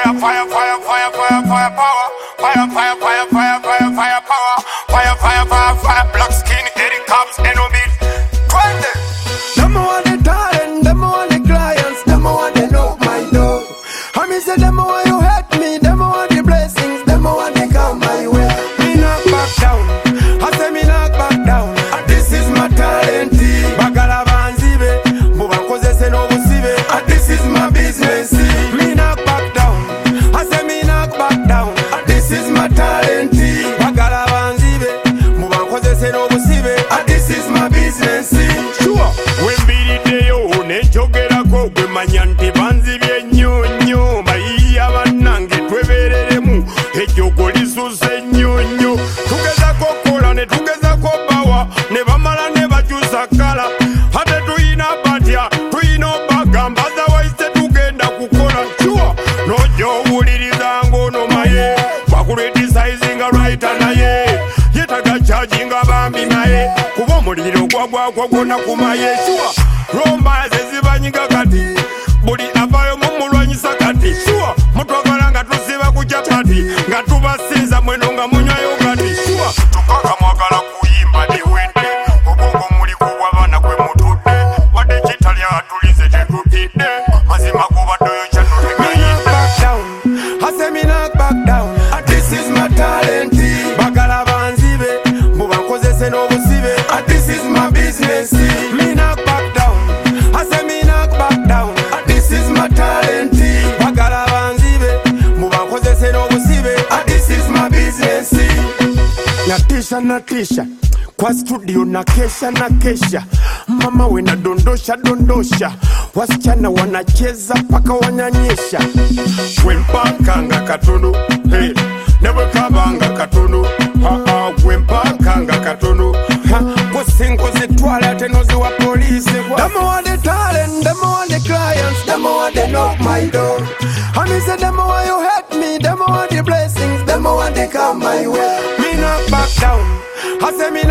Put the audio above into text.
fire, fire, fire, fire, fire, fire, power. Fire, fire, fire, fire, fire, fire, power. Fire, fire, fire, fire, black skin, Eddie Cops, NOB. Them want the talent, them want the clients, them want the know my door. I mean say them want you hate me, them want the blessings, them want the come my way. Me knock back down, I say me knock back down. And this is my talent. Bagala banzibe, mubankoze se no busibe. And this is my business. Me knock back down, I say me knock back down. And this is my talent. Bagala banzibe, mubankoze se no busibe. And this is my business. Sure. Wembirideyo nenjogerako gwe manya nti banzibye nnyo bayiya bannange twebereremu ejjogo lisuuse nnyo tugezako kola ne tugezako bawa ne bamala ne bakyusa kala ate tuyina batya tuyina obagamba zawaise tugenda kukola sure nojja owuliriza ng'onomaye bakuletisizinga raita naye yetaga kyajinga bambi naye kuba omuliro gwagwako gwonna kumaye sure romba zezibanyiga kati buli avayo mumulwanyisa kati sure mutwagala nga tusiba ku chapati nga tubasinza mweno nga munywayo kati sure tukaka mwagala kuyimba diwedde obongo muli kuwabana kwe mutudde wadde kitali atulize tetutidde mazima gubaddeyo kyanutegayidde I say me knock back down. And this is my talent. Bagala banzibe, mubankozese no busibe. And this is my business. Me knock back down. I say me knock back down. And this is my talent. Bagala banzibe, mubankozese no busibe. And this is my business. Natisha kwa studio na kesha mama we na dondosha wasichana wanacheza paka wanyanyesha wempakanga katono hey never kabanga katono wempakanga katono kusingo zitwala tenozi wa polisi them want the talent, them want the clients, them want the knock my door. I mean say them want you hate me, them want the blessings, them want the come my way. Me knock back down, I say me